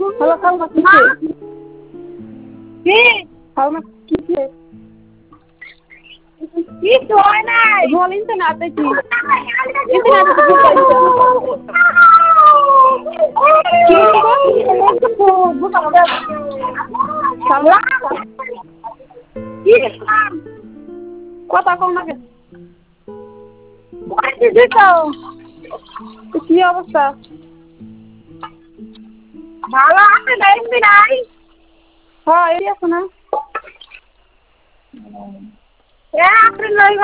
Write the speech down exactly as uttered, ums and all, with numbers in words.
hello খালমা কিসে কি খালমা কিসে কি হয় নাই বল ইন্টারনেট দেখি ইন্টারনেট তো বুঝাইছে কি কথা কম না কি অবস্থা ভালো আছে দেখবি নাই হ্যাঁ এই আছে না এ আপনি লই